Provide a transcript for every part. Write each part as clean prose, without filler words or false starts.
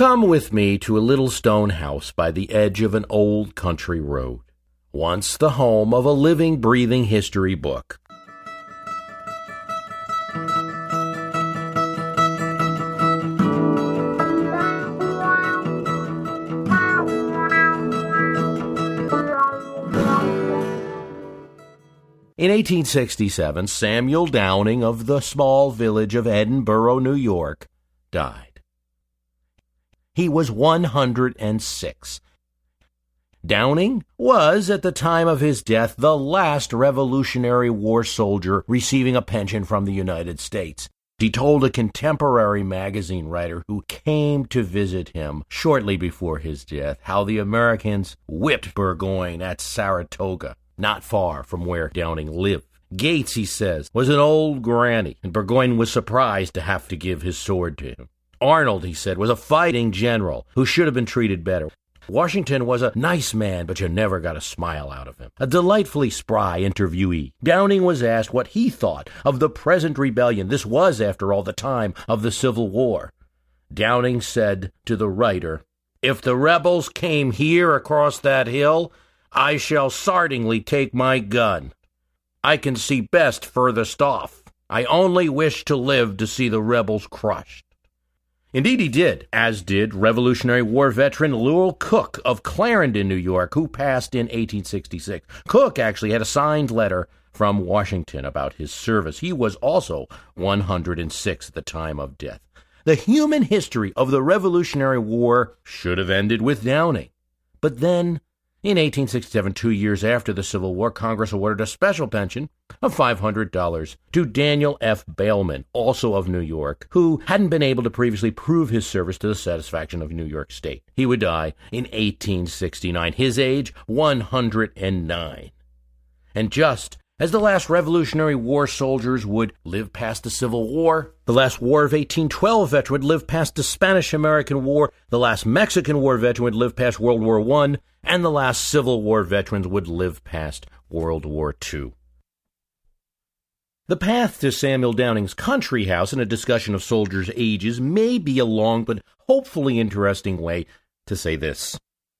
Come with me to a little stone house by the edge of an old country road, once the home of a living, breathing history book. In 1867, Samuel Downing of the small village of Edinburgh, New York, died. He was 106. Downing was, at the time of his death, the last Revolutionary War soldier receiving a pension from the United States. He told a contemporary magazine writer who came to visit him shortly before his death how the Americans whipped Burgoyne at Saratoga, not far from where Downing lived. Gates, he says, was an old granny, and Burgoyne was surprised to have to give his sword to him. Arnold, he said, was a fighting general who should have been treated better. Washington was a nice man, but you never got a smile out of him. A delightfully spry interviewee. Downing was asked what he thought of the present rebellion. This was, after all, the time of the Civil War. Downing said to the writer, "If the rebels came here across that hill, I shall sartingly take my gun. I can see best furthest off. I only wish to live to see the rebels crushed." Indeed he did, as did Revolutionary War veteran Lowell Cook of Clarendon, New York, who passed in 1866. Cook actually had a signed letter from Washington about his service. He was also 106 at the time of death. The human history of the Revolutionary War should have ended with Downing. But then, in 1867, 2 years after the Civil War, Congress awarded a special pension of $500 to Daniel F. Behlman, also of New York, who hadn't been able to previously prove his service to the satisfaction of New York State. He would die in 1869, his age 109. And just as the last Revolutionary War soldiers would live past the Civil War, the last War of 1812 veteran would live past the Spanish-American War, the last Mexican War veteran would live past World War I, and the last Civil War veterans would live past World War II. The path to Samuel Downing's country house and a discussion of soldiers' ages may be a long but hopefully interesting way to say this.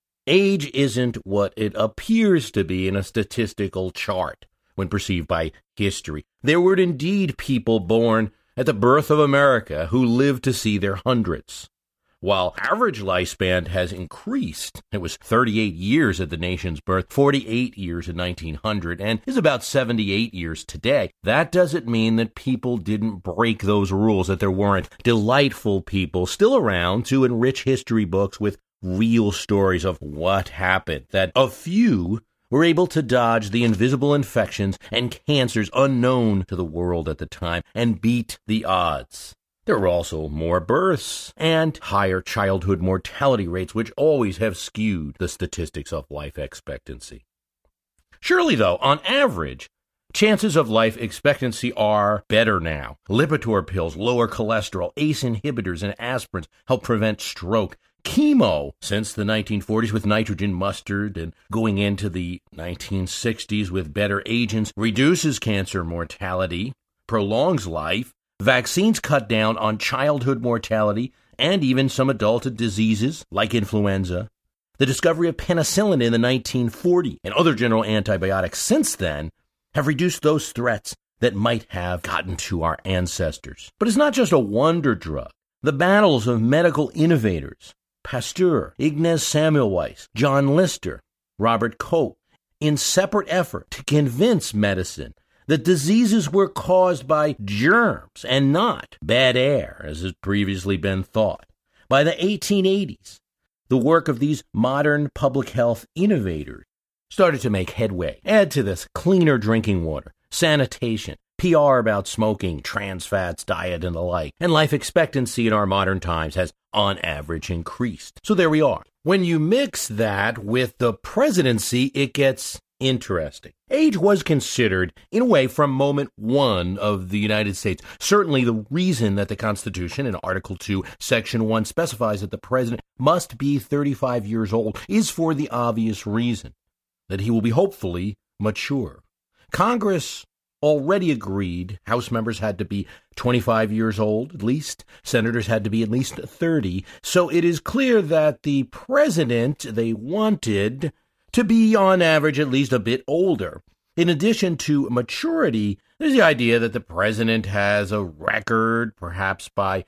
Age isn't what it appears to be in a statistical chart when perceived by history. There were indeed people born at the birth of America who lived to see their hundreds. While average lifespan has increased, it was 38 years at the nation's birth, 48 years in 1900, and is about 78 years today. That doesn't mean that people didn't break those rules, that there weren't delightful people still around to enrich history books with real stories of what happened, that a few were able to dodge the invisible infections and cancers unknown to the world at the time and beat the odds. There were also more births and higher childhood mortality rates, which always have skewed the statistics of life expectancy. Surely, though, on average, chances of life expectancy are better now. Lipitor pills lower cholesterol, ACE inhibitors, and aspirins help prevent stroke. Chemo, since the 1940s with nitrogen mustard and going into the 1960s with better agents, reduces cancer mortality, prolongs life. Vaccines cut down on childhood mortality and even some adult diseases like influenza. The discovery of penicillin in the 1940s and other general antibiotics since then have reduced those threats that might have gotten to our ancestors. But it's not just a wonder drug. The battles of medical innovators, Pasteur, Ignaz Semmelweis, John Lister, Robert Koch, in separate effort to convince medicine that diseases were caused by germs and not bad air, as has previously been thought. By the 1880s, the work of these modern public health innovators started to make headway. Add to this cleaner drinking water, sanitation, PR about smoking, trans fats, diet, and the like, and life expectancy in our modern times has, on average, increased. So there we are. When you mix that with the presidency, it gets interesting. Age was considered, in a way, from moment one of the United States. Certainly the reason that the Constitution in Article 2, Section 1 specifies that the president must be 35 years old is for the obvious reason that he will be hopefully mature. Congress already agreed House members had to be 25 years old, at least. Senators had to be at least 30. So it is clear that the president they wanted to be, on average, at least a bit older. In addition to maturity, there's the idea that the president has a record, perhaps by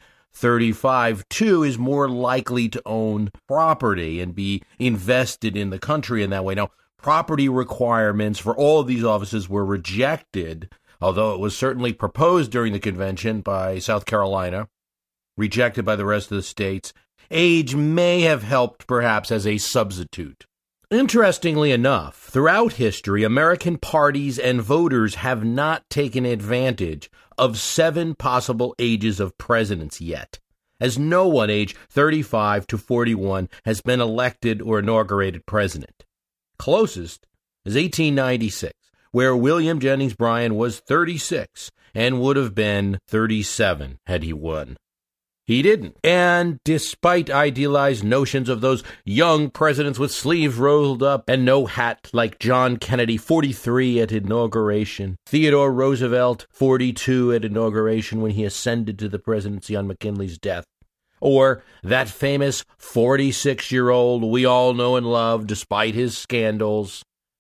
35, too, is more likely to own property and be invested in the country in that way. Now, property requirements for all of these offices were rejected, although it was certainly proposed during the convention by South Carolina, rejected by the rest of the states. Age may have helped, perhaps, as a substitute. Interestingly enough, throughout history, American parties and voters have not taken advantage of 7 possible ages of presidents yet, as no one aged 35 to 41 has been elected or inaugurated president. Closest is 1896, where William Jennings Bryan was 36 and would have been 37 had he won. He didn't. And despite idealized notions of those young presidents with sleeves rolled up and no hat like John Kennedy, 43 at inauguration, Theodore Roosevelt, 42 at inauguration when he ascended to the presidency on McKinley's death, or that famous 46-year-old we all know and love despite his scandals,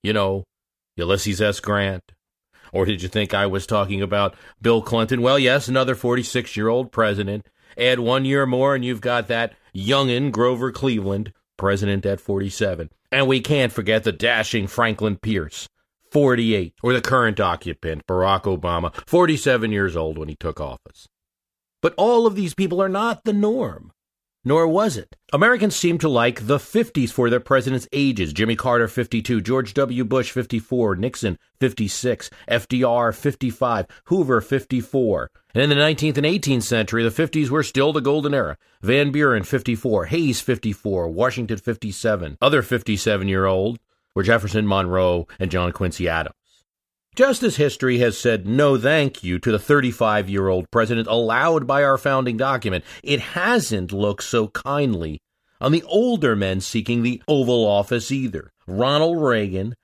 Ulysses S. Grant. Or did you think I was talking about Bill Clinton? Well, yes, another 46-year-old president. Add 1 year more and you've got that youngin' Grover Cleveland, president at 47. And we can't forget the dashing Franklin Pierce, 48, or the current occupant, Barack Obama, 47 years old when he took office. But all of these people are not the norm, nor was it. Americans seem to like the 50s for their presidents' ages. Jimmy Carter, 52, George W. Bush, 54, Nixon, 56, FDR, 55, Hoover, 54. And in the 19th and 18th century, the 50s were still the golden era. Van Buren, 54, Hayes, 54, Washington, 57. Other 57-year-old were Jefferson, Monroe, and John Quincy Adams. Just as history has said no thank you to the 35-year-old president allowed by our founding document, it hasn't looked so kindly on the older men seeking the Oval Office either. Ronald Reagan,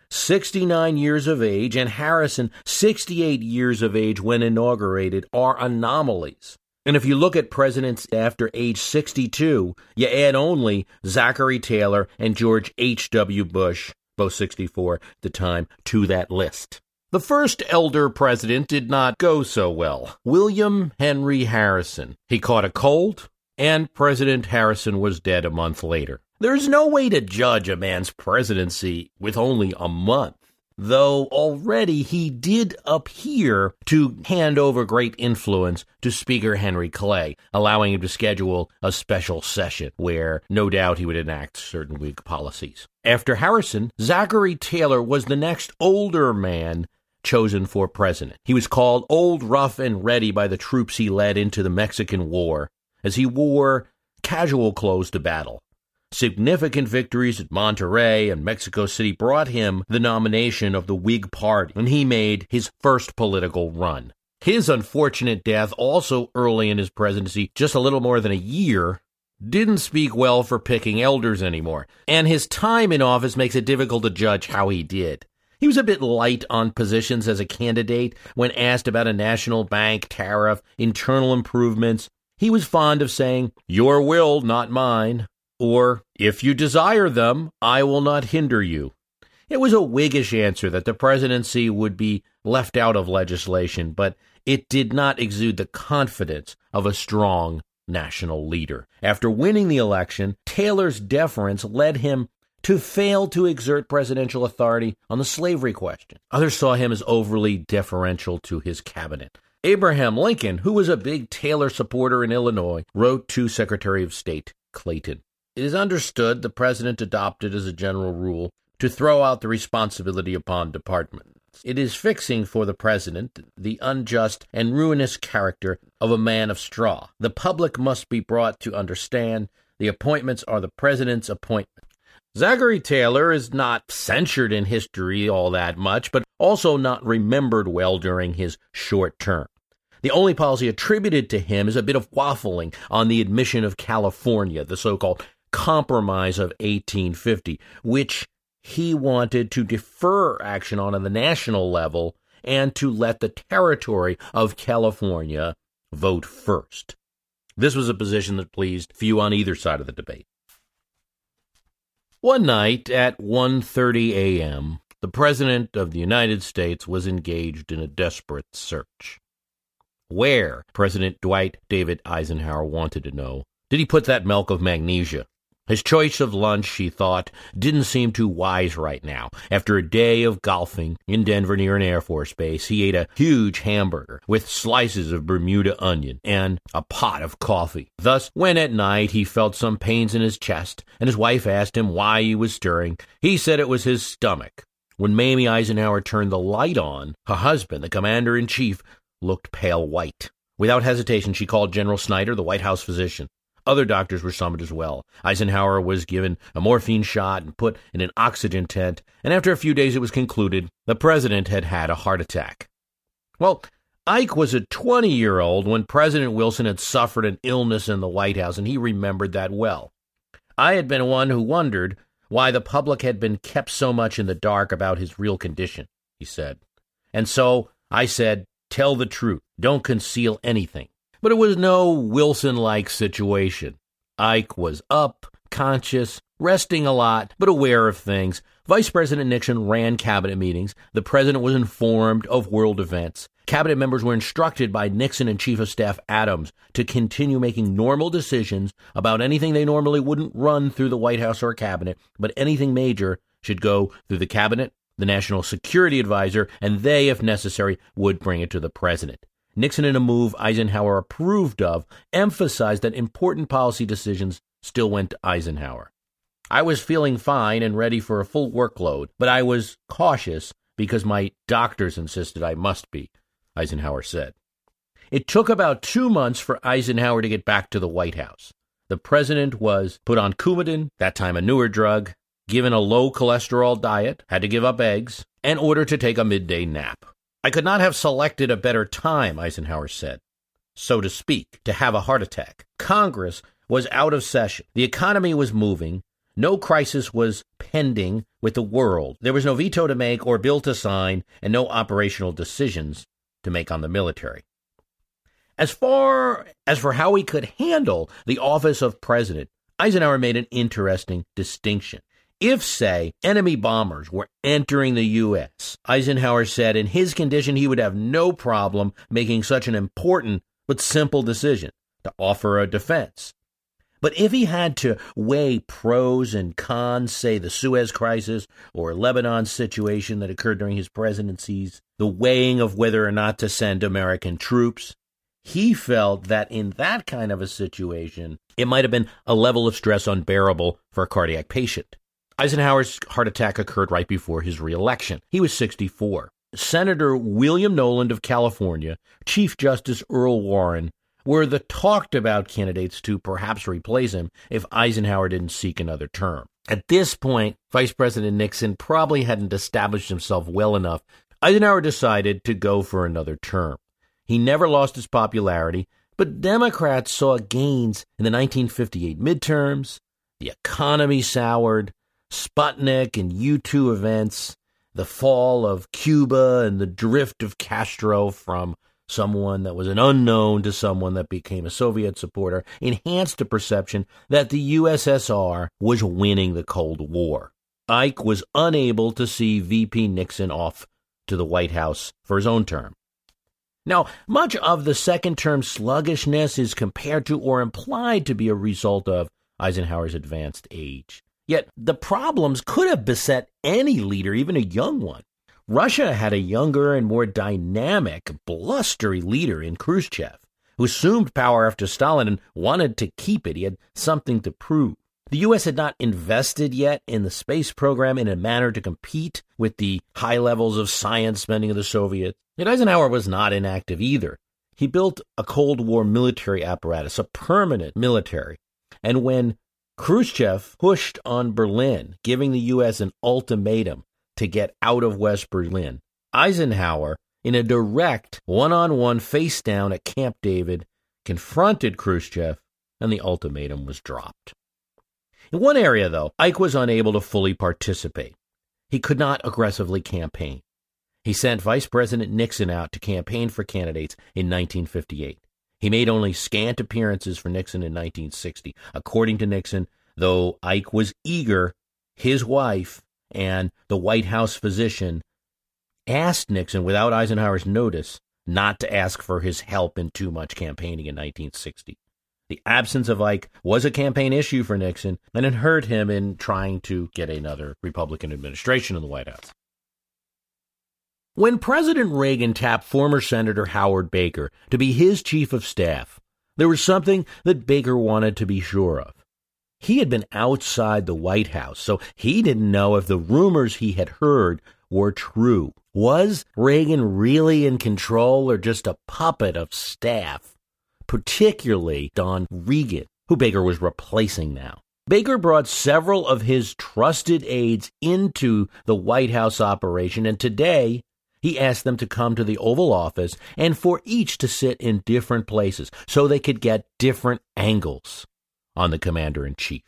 69 years of age, and Harrison, 68 years of age when inaugurated, are anomalies. And if you look at presidents after age 62, you add only Zachary Taylor and George H.W. Bush, both 64 at the time, to that list. The first elder president did not go so well. William Henry Harrison. He caught a cold, and President Harrison was dead a month later. There's no way to judge a man's presidency with only a month, though already he did appear to hand over great influence to Speaker Henry Clay, allowing him to schedule a special session where no doubt he would enact certain Whig policies. After Harrison, Zachary Taylor was the next older man chosen for president. He was called Old Rough and Ready by the troops he led into the Mexican War, as he wore casual clothes to battle. Significant victories at Monterrey and Mexico City brought him the nomination of the Whig Party, and he made his first political run. His unfortunate death, also early in his presidency, just a little more than a year, didn't speak well for picking elders anymore, and his time in office makes it difficult to judge how he did. He was a bit light on positions as a candidate when asked about a national bank tariff, internal improvements. He was fond of saying, "Your will, not mine," or, "If you desire them, I will not hinder you." It was a Whiggish answer that the presidency would be left out of legislation, but it did not exude the confidence of a strong national leader. After winning the election, Taylor's deference led him to fail to exert presidential authority on the slavery question. Others saw him as overly deferential to his cabinet. Abraham Lincoln, who was a big Taylor supporter in Illinois, wrote to Secretary of State Clayton, "It is understood the president adopted as a general rule to throw out the responsibility upon departments. It is fixing for the president the unjust and ruinous character of a man of straw. The public must be brought to understand the appointments are the president's appointments." Zachary Taylor is not censured in history all that much, but also not remembered well during his short term. The only policy attributed to him is a bit of waffling on the admission of California, the so-called Compromise of 1850, which he wanted to defer action on the national level and to let the territory of California vote first. This was a position that pleased few on either side of the debate. One night at 1:30 a.m., the President of the United States was engaged in a desperate search. Where, President Dwight David Eisenhower wanted to know, did he put that milk of magnesia? His choice of lunch, he thought, didn't seem too wise right now. After a day of golfing in Denver near an Air Force base, he ate a huge hamburger with slices of Bermuda onion and a pot of coffee. Thus, when at night he felt some pains in his chest and his wife asked him why he was stirring, he said it was his stomach. When Mamie Eisenhower turned the light on, her husband, the commander-in-chief, looked pale white. Without hesitation, she called General Snyder, the White House physician. Other doctors were summoned as well. Eisenhower was given a morphine shot and put in an oxygen tent, and after a few days it was concluded the president had had a heart attack. Well, Ike was a 20-year-old when President Wilson had suffered an illness in the White House, and he remembered that well. I had been one who wondered why the public had been kept so much in the dark about his real condition, he said. And so I said, tell the truth. Don't conceal anything. But it was no Wilson-like situation. Ike was up, conscious, resting a lot, but aware of things. Vice President Nixon ran cabinet meetings. The president was informed of world events. Cabinet members were instructed by Nixon and Chief of Staff Adams to continue making normal decisions about anything they normally wouldn't run through the White House or cabinet, but anything major should go through the cabinet, the National Security Advisor, and they, if necessary, would bring it to the president. Nixon, in a move Eisenhower approved of, emphasized that important policy decisions still went to Eisenhower. I was feeling fine and ready for a full workload, but I was cautious because my doctors insisted I must be, Eisenhower said. It took about 2 months for Eisenhower to get back to the White House. The president was put on Coumadin, that time a newer drug, given a low-cholesterol diet, had to give up eggs, and ordered to take a midday nap. I could not have selected a better time, Eisenhower said, so to speak, to have a heart attack. Congress was out of session. The economy was moving. No crisis was pending with the world. There was no veto to make or bill to sign, and no operational decisions to make on the military. As far as for how he could handle the office of president, Eisenhower made an interesting distinction. If, say, enemy bombers were entering the U.S., Eisenhower said in his condition he would have no problem making such an important but simple decision to offer a defense. But if he had to weigh pros and cons, say the Suez Crisis or Lebanon situation that occurred during his presidencies, the weighing of whether or not to send American troops, he felt that in that kind of a situation, it might have been a level of stress unbearable for a cardiac patient. Eisenhower's heart attack occurred right before his reelection. He was 64. Senator William Noland of California, Chief Justice Earl Warren, were the talked-about candidates to perhaps replace him if Eisenhower didn't seek another term. At this point, Vice President Nixon probably hadn't established himself well enough. Eisenhower decided to go for another term. He never lost his popularity, but Democrats saw gains in the 1958 midterms, the economy soured, Sputnik and U-2 events, the fall of Cuba and the drift of Castro from someone that was an unknown to someone that became a Soviet supporter, enhanced the perception that the USSR was winning the Cold War. Ike was unable to see VP Nixon off to the White House for his own term. Now, much of the second-term sluggishness is compared to or implied to be a result of Eisenhower's advanced age. Yet the problems could have beset any leader, even a young one. Russia had a younger and more dynamic, blustery leader in Khrushchev, who assumed power after Stalin and wanted to keep it. He had something to prove. The U.S. had not invested yet in the space program in a manner to compete with the high levels of science spending of the Soviets. Yet Eisenhower was not inactive either. He built a Cold War military apparatus, a permanent military. And when Khrushchev pushed on Berlin, giving the U.S. an ultimatum to get out of West Berlin, Eisenhower, in a direct one-on-one face-down at Camp David, confronted Khrushchev, and the ultimatum was dropped. In one area, though, Ike was unable to fully participate. He could not aggressively campaign. He sent Vice President Nixon out to campaign for candidates in 1958. He made only scant appearances for Nixon in 1960. According to Nixon, though Ike was eager, his wife and the White House physician asked Nixon, without Eisenhower's notice, not to ask for his help in too much campaigning in 1960. The absence of Ike was a campaign issue for Nixon, and it hurt him in trying to get another Republican administration in the White House. When President Reagan tapped former Senator Howard Baker to be his chief of staff, there was something that Baker wanted to be sure of. He had been outside the White House, so he didn't know if the rumors he had heard were true. Was Reagan really in control or just a puppet of staff, particularly Don Regan, who Baker was replacing now? Baker brought several of his trusted aides into the White House operation, and today he asked them to come to the Oval Office and for each to sit in different places so they could get different angles on the commander-in-chief.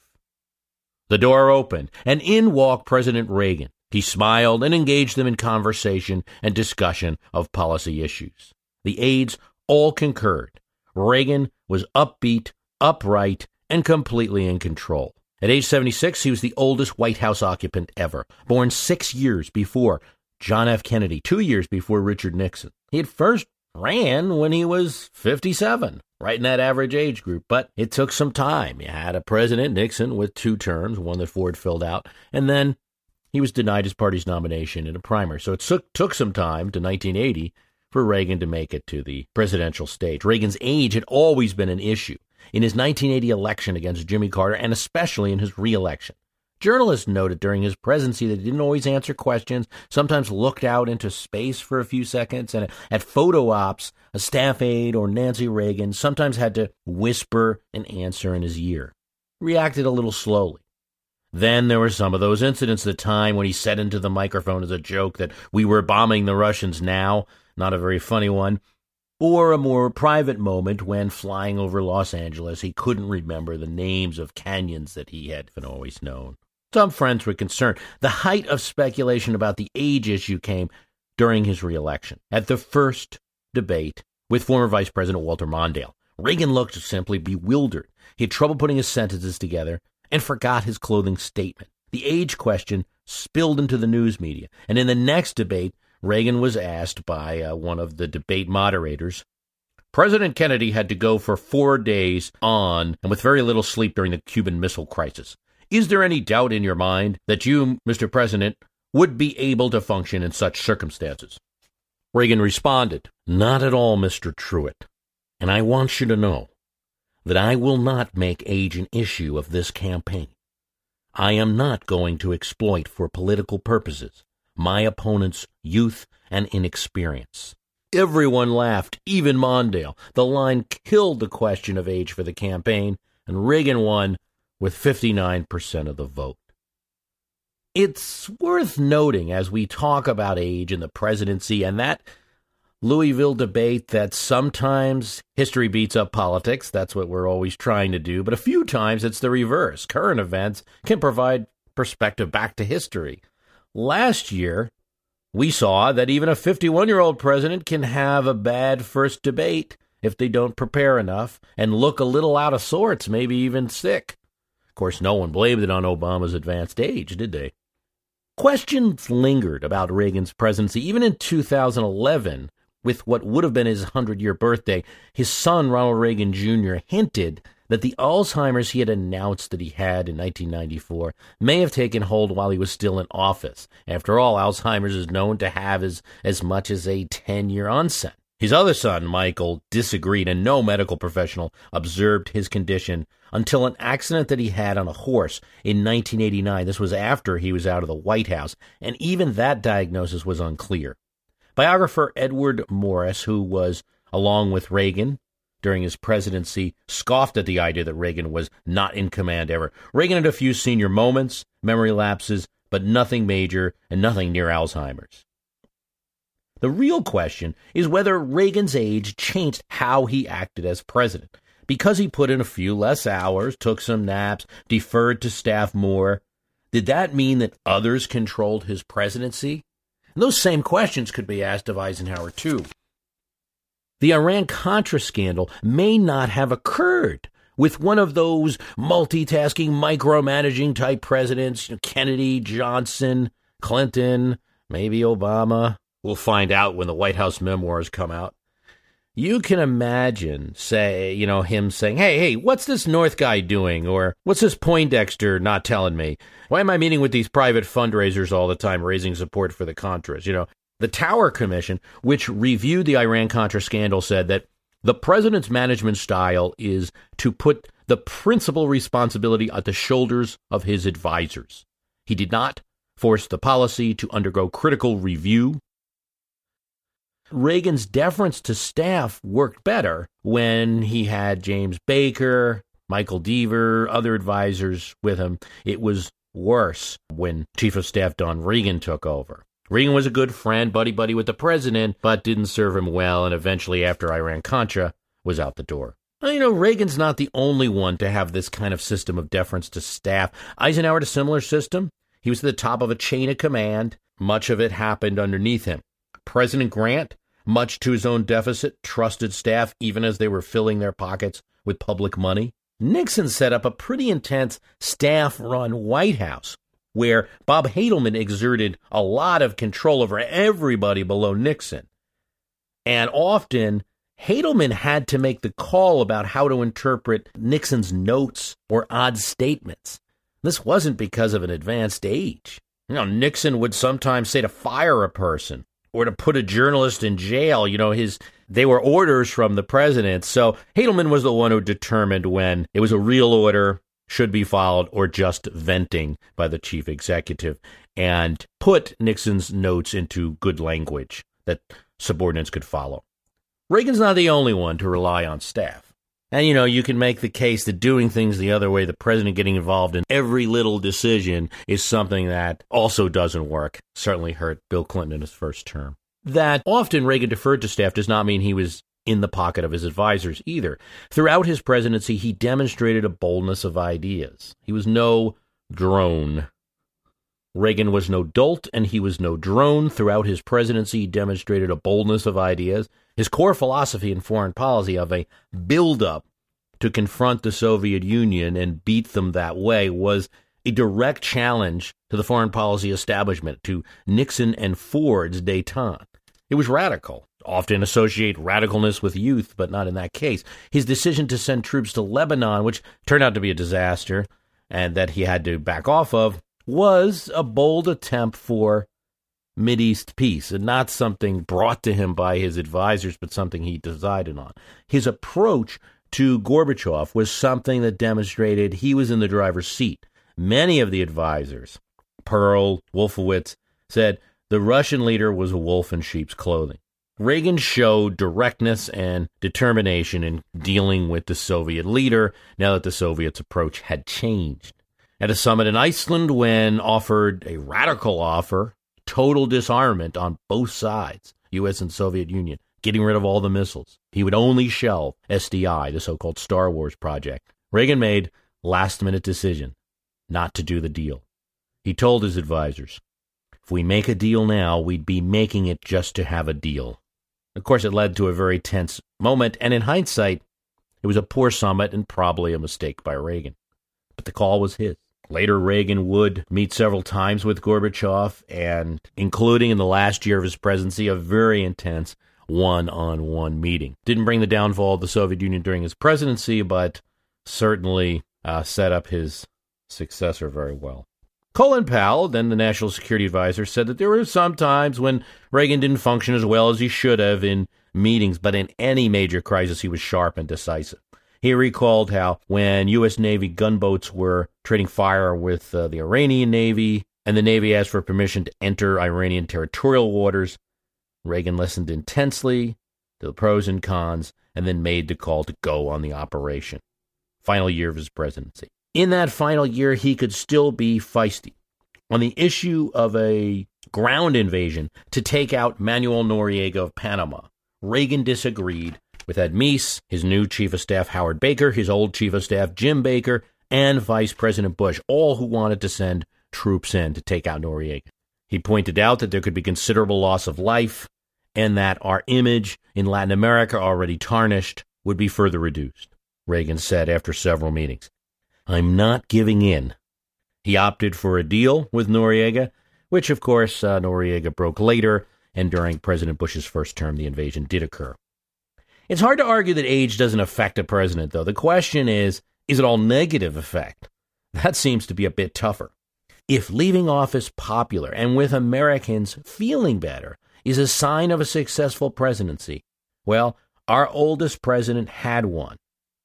The door opened, and in walked President Reagan. He smiled and engaged them in conversation and discussion of policy issues. The aides all concurred. Reagan was upbeat, upright, and completely in control. At age 76, he was the oldest White House occupant ever, born 6 years before John F. Kennedy, 2 years before Richard Nixon. He had first ran when he was 57, right in that average age group, but it took some time. You had a President Nixon with 2 terms, one that Ford filled out, and then he was denied his party's nomination in a primary. So it took some time to 1980 for Reagan to make it to the presidential stage. Reagan's age had always been an issue in his 1980 election against Jimmy Carter, and especially in his re-election. Journalists noted during his presidency that he didn't always answer questions, sometimes looked out into space for a few seconds, and at photo ops, a staff aide or Nancy Reagan sometimes had to whisper an answer in his ear. Reacted a little slowly. Then there were some of those incidents, the time when he said into the microphone as a joke that we were bombing the Russians now, not a very funny one, or a more private moment when, flying over Los Angeles, he couldn't remember the names of canyons that he had always known. Some friends were concerned. The height of speculation about the age issue came during his reelection. At the first debate with former Vice President Walter Mondale, Reagan looked simply bewildered. He had trouble putting his sentences together and forgot his clothing statement. The age question spilled into the news media, and in the next debate, Reagan was asked by one of the debate moderators, President Kennedy had to go for 4 days on and with very little sleep during the Cuban Missile Crisis. Is there any doubt in your mind that you, Mr. President, would be able to function in such circumstances? Reagan responded, Not at all, Mr. Truitt. And I want you to know that I will not make age an issue of this campaign. I am not going to exploit for political purposes my opponent's youth and inexperience. Everyone laughed, even Mondale. The line killed the question of age for the campaign, and Reagan won with 59% of the vote. It's worth noting as we talk about age in the presidency and that Louisville debate that sometimes history beats up politics. That's what we're always trying to do. But a few times it's the reverse. Current events can provide perspective back to history. Last year, we saw that even a 51-year-old president can have a bad first debate if they don't prepare enough and look a little out of sorts, maybe even sick. Of course, no one blamed it on Obama's advanced age, did they? Questions lingered about Reagan's presidency. Even in 2011, with what would have been his 100-year birthday, his son, Ronald Reagan Jr., hinted that the Alzheimer's he had announced that he had in 1994 may have taken hold while he was still in office. After all, Alzheimer's is known to have as much as a 10-year onset. His other son, Michael, disagreed, and no medical professional observed his condition until an accident that he had on a horse in 1989. This was after he was out of the White House, and even that diagnosis was unclear. Biographer Edward Morris, who was along with Reagan during his presidency, scoffed at the idea that Reagan was not in command ever. Reagan had a few senior moments, memory lapses, but nothing major and nothing near Alzheimer's. The real question is whether Reagan's age changed how he acted as president. Because he put in a few less hours, took some naps, deferred to staff more, did that mean that others controlled his presidency? And those same questions could be asked of Eisenhower, too. The Iran-Contra scandal may not have occurred with one of those multitasking, micromanaging type presidents, Kennedy, Johnson, Clinton, maybe Obama. We'll find out when the White House memoirs come out. You can imagine, him saying, hey, what's this North guy doing? Or what's this Poindexter not telling me? Why am I meeting with these private fundraisers all the time, raising support for the Contras? The Tower Commission, which reviewed the Iran-Contra scandal, said that the president's management style is to put the principal responsibility on the shoulders of his advisors. He did not force the policy to undergo critical review. Reagan's deference to staff worked better when he had James Baker, Michael Deaver, other advisors with him. It was worse when Chief of Staff Don Regan took over. Reagan was a good friend, buddy-buddy with the president, but didn't serve him well, and eventually, after Iran-Contra, was out the door. Reagan's not the only one to have this kind of system of deference to staff. Eisenhower had a similar system. He was at the top of a chain of command. Much of it happened underneath him. President Grant, much to his own deficit, trusted staff even as they were filling their pockets with public money. Nixon set up a pretty intense staff-run White House, where Bob Hadelman exerted a lot of control over everybody below Nixon. And often, Hadelman had to make the call about how to interpret Nixon's notes or odd statements. This wasn't because of an advanced age. Nixon would sometimes say to fire a person or to put a journalist in jail. They were orders from the president. So Hadelman was the one who determined when it was a real order, should be followed, or just venting by the chief executive, and put Nixon's notes into good language that subordinates could follow. Reagan's not the only one to rely on staff. And, you can make the case that doing things the other way, the president getting involved in every little decision, is something that also doesn't work. Certainly hurt Bill Clinton in his first term. That often Reagan deferred to staff does not mean he was in the pocket of his advisors either. Throughout his presidency, he demonstrated a boldness of ideas. He was no drone. Reagan was no dolt, and he was no drone. Throughout his presidency, he demonstrated a boldness of ideas. His core philosophy in foreign policy of a build-up to confront the Soviet Union and beat them that way was a direct challenge to the foreign policy establishment, to Nixon and Ford's détente. It was radical. Often associate radicalness with youth, but not in that case. His decision to send troops to Lebanon, which turned out to be a disaster, and that he had to back off of, was a bold attempt for Mideast peace, and not something brought to him by his advisors, but something he decided on. His approach to Gorbachev was something that demonstrated he was in the driver's seat. Many of the advisors, Pearl, Wolfowitz, said the Russian leader was a wolf in sheep's clothing. Reagan showed directness and determination in dealing with the Soviet leader now that the Soviets' approach had changed. At a summit in Iceland, when offered a radical offer, total disarmament on both sides, U.S. and Soviet Union, getting rid of all the missiles, he would only shelve SDI, the so-called Star Wars project. Reagan made last-minute decision not to do the deal. He told his advisors, if we make a deal now, we'd be making it just to have a deal. Of course, it led to a very tense moment, and in hindsight, it was a poor summit and probably a mistake by Reagan. But the call was his. Later, Reagan would meet several times with Gorbachev, and including in the last year of his presidency, a very intense one-on-one meeting. Didn't bring the downfall of the Soviet Union during his presidency, but certainly set up his successor very well. Colin Powell, then the National Security Advisor, said that there were some times when Reagan didn't function as well as he should have in meetings, but in any major crisis, he was sharp and decisive. He recalled how when U.S. Navy gunboats were trading fire with the Iranian Navy, and the Navy asked for permission to enter Iranian territorial waters, Reagan listened intensely to the pros and cons, and then made the call to go on the operation. Final year of his presidency. In that final year, he could still be feisty. On the issue of a ground invasion to take out Manuel Noriega of Panama, Reagan disagreed with Ed Meese, his new Chief of Staff Howard Baker, his old Chief of Staff Jim Baker, and Vice President Bush, all who wanted to send troops in to take out Noriega. He pointed out that there could be considerable loss of life and that our image in Latin America, already tarnished, would be further reduced. Reagan said after several meetings, "I'm not giving in." He opted for a deal with Noriega, which, of course, Noriega broke later, and during President Bush's first term, the invasion did occur. It's hard to argue that age doesn't affect a president, though. The question is it all negative effect? That seems to be a bit tougher. If leaving office popular and with Americans feeling better is a sign of a successful presidency, well, our oldest president had one.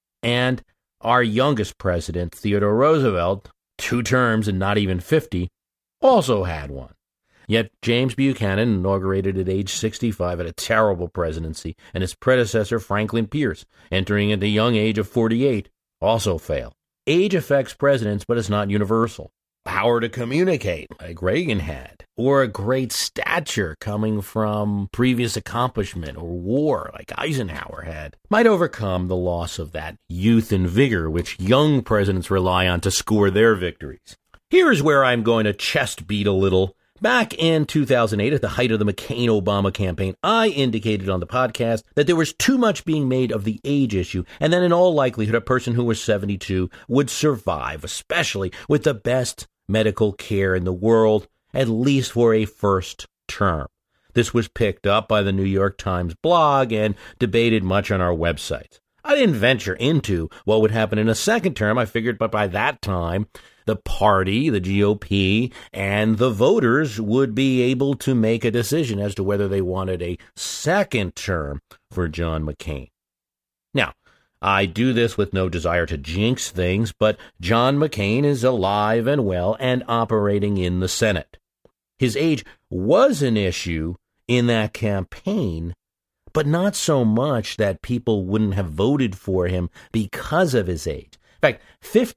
And our youngest president, Theodore Roosevelt, 2 terms and not even 50, also had one. Yet James Buchanan, inaugurated at age 65, had a terrible presidency, and his predecessor, Franklin Pierce, entering at the young age of 48, also failed. Age affects presidents, but it's not universal. Power to communicate, like Reagan had, or a great stature coming from previous accomplishment or war, like Eisenhower had, might overcome the loss of that youth and vigor which young presidents rely on to score their victories. Here's where I'm going to chest beat a little. Back in 2008, at the height of the McCain-Obama campaign, I indicated on the podcast that there was too much being made of the age issue, and that in all likelihood a person who was 72 would survive, especially with the best medical care in the world, at least for a first term. This was picked up by the New York Times blog and debated much on our website. I didn't venture into what would happen in a second term. I figured, but by that time, the party, the GOP, and the voters would be able to make a decision as to whether they wanted a second term for John McCain. Now, I do this with no desire to jinx things, but John McCain is alive and well and operating in the Senate. His age was an issue in that campaign, but not so much that people wouldn't have voted for him because of his age. In fact,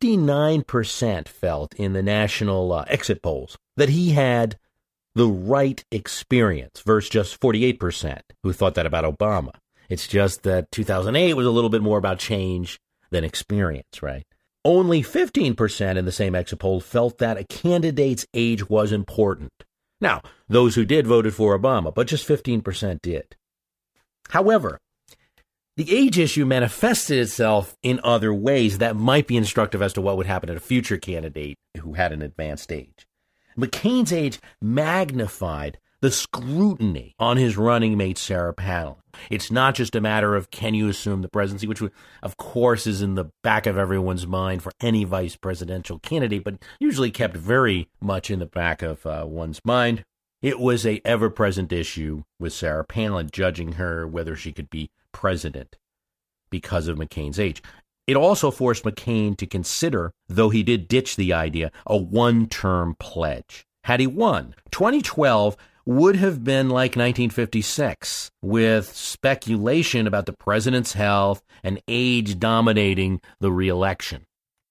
59% felt in the national exit polls that he had the right experience versus just 48% who thought that about Obama. It's just that 2008 was a little bit more about change than experience, right? Only 15% in the same exit poll felt that a candidate's age was important. Now, those who did voted for Obama, but just 15% did. However, the age issue manifested itself in other ways that might be instructive as to what would happen to a future candidate who had an advanced age. McCain's age magnified the scrutiny on his running mate, Sarah Palin. It's not just a matter of can you assume the presidency, which of course is in the back of everyone's mind for any vice presidential candidate, but usually kept very much in the back of one's mind. It was a ever-present issue with Sarah Palin, judging her whether she could be president because of McCain's age. It also forced McCain to consider, though he did ditch the idea, a one-term pledge. Had he won, 2012 would have been like 1956, with speculation about the president's health and age dominating the re-election.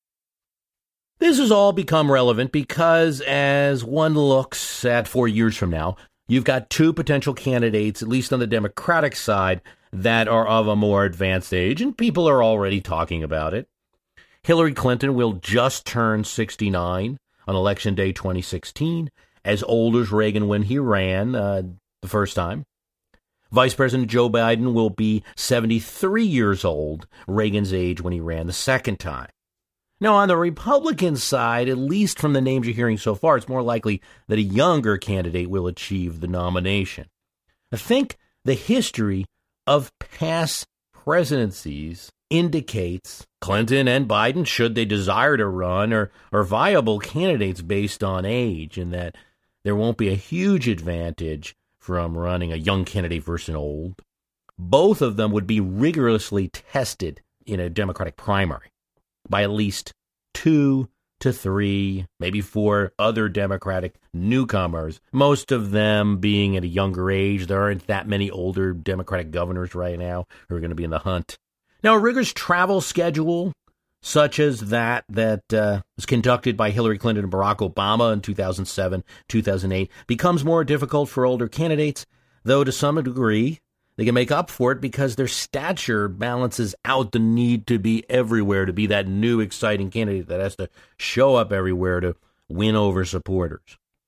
This has all become relevant because as one looks at 4 years from now, you've got 2 potential candidates, at least on the Democratic side, that are of a more advanced age, and people are already talking about it. Hillary Clinton will just turn 69 on Election Day 2016, as old as Reagan when he ran the first time. Vice President Joe Biden will be 73 years old, Reagan's age when he ran the second time. Now, on the Republican side, at least from the names you're hearing so far, it's more likely that a younger candidate will achieve the nomination. I think the history of past presidencies indicates Clinton and Biden, should they desire to run, are viable candidates based on age, and that there won't be a huge advantage from running a young candidate versus an old. Both of them would be rigorously tested in a Democratic primary by at least 2 to 3, maybe 4 other Democratic newcomers, most of them being at a younger age. There aren't that many older Democratic governors right now who are going to be in the hunt. Now, a rigorous travel schedule, such as that was conducted by Hillary Clinton and Barack Obama in 2007, 2008, becomes more difficult for older candidates, though to some degree they can make up for it because their stature balances out the need to be everywhere, to be that new, exciting candidate that has to show up everywhere to win over supporters.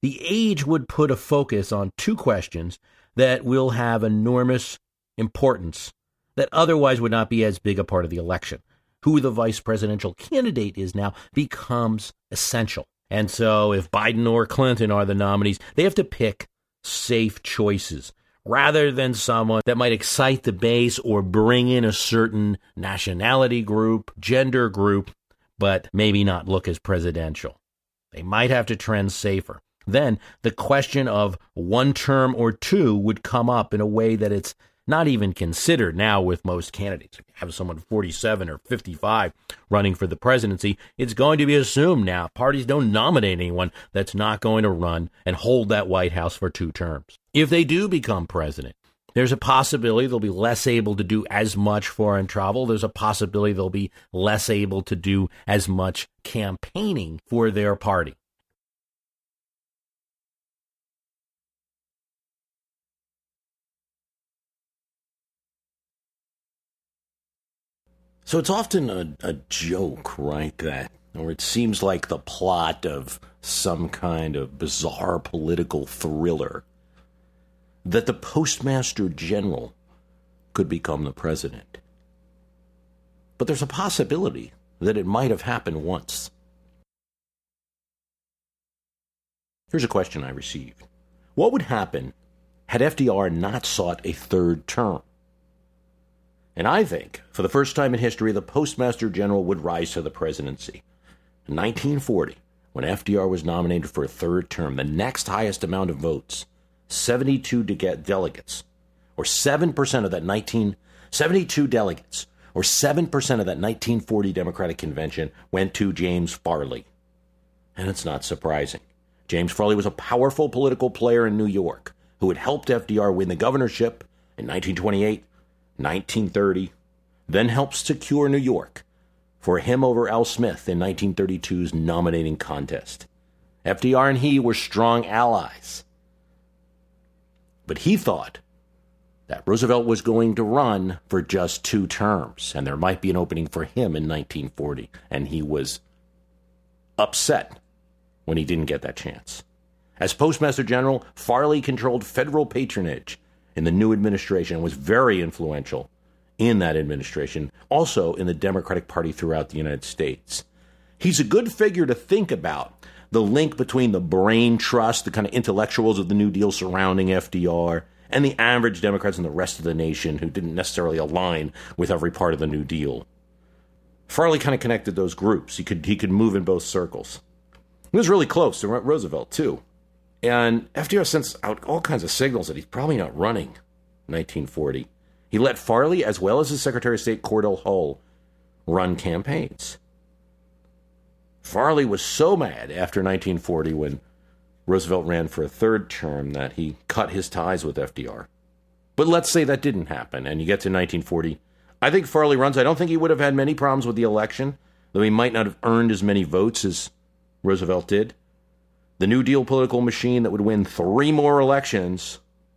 The Age would put a focus on two questions that will have enormous importance that otherwise would not be as big a part of the election. Who the vice presidential candidate is now becomes essential. And so if Biden or Clinton are the nominees, they have to pick safe choices rather than someone that might excite the base or bring in a certain nationality group, gender group, but maybe not look as presidential. They might have to trend safer. Then the question of one term or two would come up in a way that it's not even considered now with most candidates. If you have someone 47 or 55 running for the presidency, it's going to be assumed now parties don't nominate anyone that's not going to run and hold that White House for 2 terms. If they do become president, there's a possibility they'll be less able to do as much foreign travel. There's a possibility they'll be less able to do as much campaigning for their party. So it's often a joke, right, or it seems like the plot of some kind of bizarre political thriller, that the Postmaster General could become the president. But there's a possibility that it might have happened once. Here's a question I received. What would happen had FDR not sought a 3rd term? And I think, for the first time in history, the Postmaster General would rise to the presidency. In 1940, when FDR was nominated for a 3rd term, the next highest amount of votes, 72 delegates, or 7% of that 72 delegates, or 7% of that 1940 Democratic Convention went to James Farley. And it's not surprising. James Farley was a powerful political player in New York who had helped FDR win the governorship in 1928, 1930, then helped secure New York for him over Al Smith in 1932's nominating contest. FDR and he were strong allies. But he thought that Roosevelt was going to run for just 2 terms, and there might be an opening for him in 1940, and he was upset when he didn't get that chance. As Postmaster General, Farley controlled federal patronage in the new administration and was very influential in that administration, also in the Democratic Party throughout the United States. He's a good figure to think about the link between the brain trust, the kind of intellectuals of the New Deal surrounding FDR, and the average Democrats and the rest of the nation who didn't necessarily align with every part of the New Deal. Farley kind of connected those groups. He could move in both circles. He was really close to Roosevelt, too. And FDR sends out all kinds of signals that he's probably not running in 1940. He let Farley, as well as his Secretary of State Cordell Hull, run campaigns. Farley was so mad after 1940 when Roosevelt ran for a 3rd term that he cut his ties with FDR. But let's say that didn't happen, and you get to 1940. I think Farley runs. I don't think he would have had many problems with the election, though he might not have earned as many votes as Roosevelt did. The New Deal political machine that would win 3 more elections,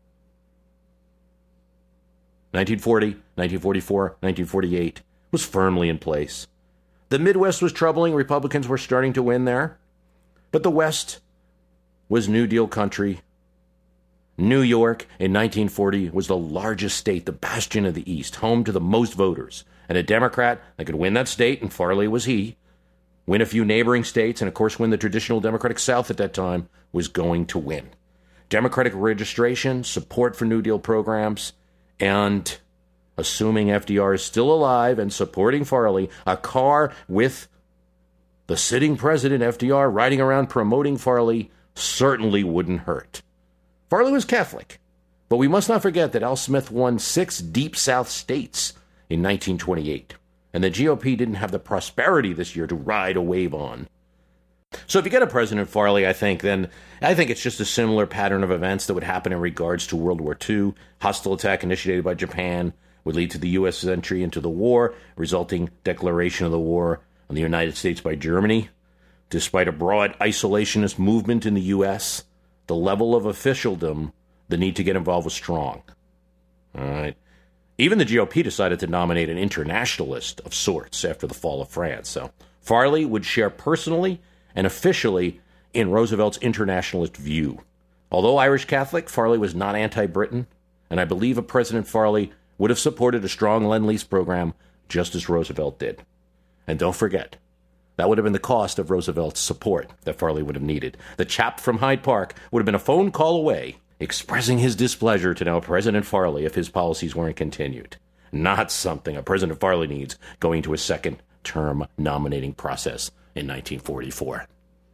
1940, 1944, 1948, was firmly in place. The Midwest was troubling. Republicans were starting to win there. But the West was New Deal country. New York in 1940 was the largest state, the bastion of the East, home to the most voters. And a Democrat that could win that state, and Farley was he, win a few neighboring states, and of course win the traditional Democratic South at that time, was going to win. Democratic registration, support for New Deal programs, and, assuming FDR is still alive and supporting Farley, a car with the sitting president, FDR, riding around promoting Farley certainly wouldn't hurt. Farley was Catholic, but we must not forget that Al Smith won 6 Deep South states in 1928, and the GOP didn't have the prosperity this year to ride a wave on. So if you get a President Farley, I think it's just a similar pattern of events that would happen in regards to World War II. Hostile attack initiated by Japan would lead to the U.S. entry into the war, resulting declaration of the war on the United States by Germany. Despite a broad isolationist movement in the U.S., the level of officialdom, the need to get involved was strong. All right. Even the GOP decided to nominate an internationalist of sorts after the fall of France. So Farley would share personally and officially in Roosevelt's internationalist view. Although Irish Catholic, Farley was not anti-Britain, and I believe President Farley would have supported a strong Lend-Lease program just as Roosevelt did. And don't forget, that would have been the cost of Roosevelt's support that Farley would have needed. The chap from Hyde Park would have been a phone call away, expressing his displeasure to now President Farley if his policies weren't continued. Not something a President Farley needs going to a second-term nominating process in 1944.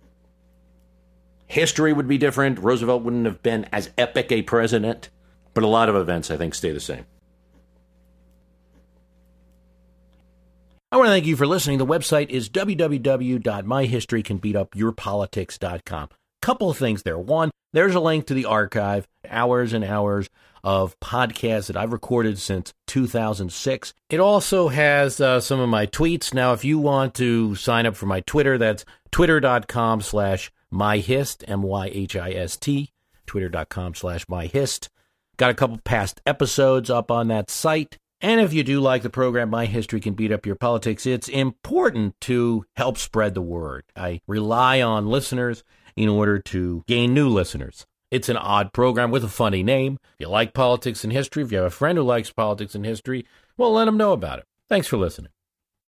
History would be different. Roosevelt wouldn't have been as epic a president, but a lot of events, I think, stay the same. I want to thank you for listening. The website is www.myhistorycanbeatupyourpolitics.com. Couple of things there. One, there's a link to the archive, hours and hours of podcasts that I've recorded since 2006. It also has some of my tweets. Now, if you want to sign up for my Twitter, that's twitter.com/myhist, MYHIST, twitter.com/myhist. Got a couple past episodes up on that site. And if you do like the program, My History Can Beat Up Your Politics, it's important to help spread the word. I rely on listeners in order to gain new listeners. It's an odd program with a funny name. If you like politics and history, if you have a friend who likes politics and history, well, let them know about it. Thanks for listening.